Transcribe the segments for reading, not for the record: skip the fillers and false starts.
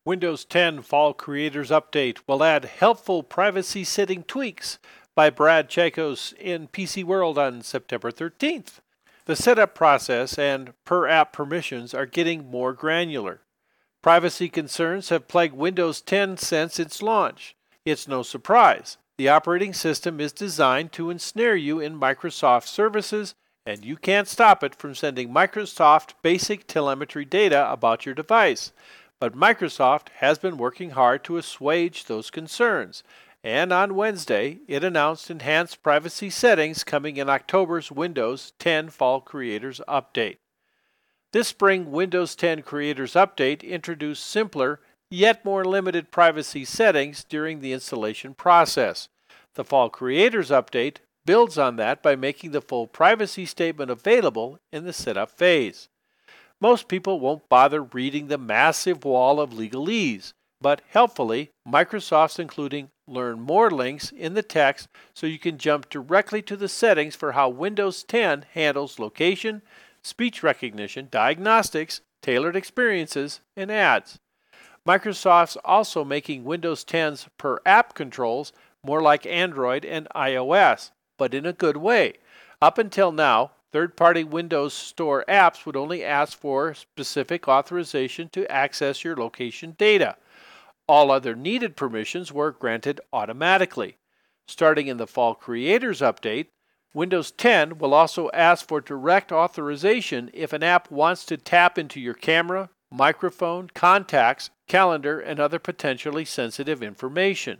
Windows 10 Fall Creators Update will add helpful privacy setting tweaks by Brad Chacos in PC World on September 13th. The setup process and per-app permissions are getting more granular. Privacy concerns have plagued Windows 10 since its launch. It's no surprise. The operating system is designed to ensnare you in Microsoft services, and you can't stop it from sending Microsoft basic telemetry data about your device. But Microsoft has been working hard to assuage those concerns, and on Wednesday it announced enhanced privacy settings coming in October's Windows 10 Fall Creators Update. This spring Windows 10 Creators Update introduced simpler, yet more limited privacy settings during the installation process. The Fall Creators Update builds on that by making the full privacy statement available in the setup phase. Most people won't bother reading the massive wall of legalese, but helpfully, Microsoft's including Learn More links in the text so you can jump directly to the settings for how Windows 10 handles location, speech recognition, diagnostics, tailored experiences, and ads. Microsoft's also making Windows 10's per-app controls more like Android and iOS, but in a good way. Up until now, third-party Windows Store apps would only ask for specific authorization to access your location data. All other needed permissions were granted automatically. Starting in the Fall Creators Update, Windows 10 will also ask for direct authorization if an app wants to tap into your camera, microphone, contacts, calendar, and other potentially sensitive information.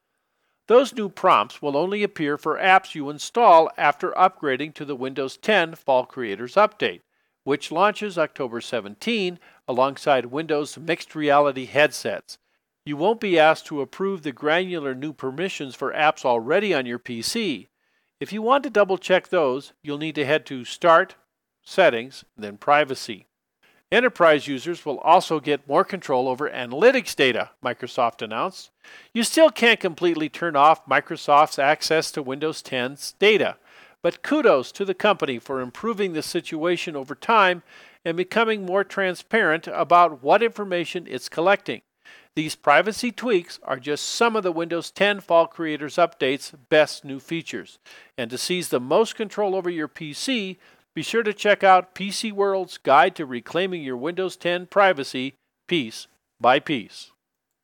Those new prompts will only appear for apps you install after upgrading to the Windows 10 Fall Creators Update, which launches October 17 alongside Windows Mixed Reality headsets. You won't be asked to approve the granular new permissions for apps already on your PC. If you want to double-check those, you'll need to head to Start, Settings, then Privacy. Enterprise users will also get more control over analytics data, Microsoft announced. You still can't completely turn off Microsoft's access to Windows 10's data, but kudos to the company for improving the situation over time and becoming more transparent about what information it's collecting. These privacy tweaks are just some of the Windows 10 Fall Creators Update's best new features. And to seize the most control over your PC, be sure to check out PC World's Guide to Reclaiming Your Windows 10 Privacy piece by piece.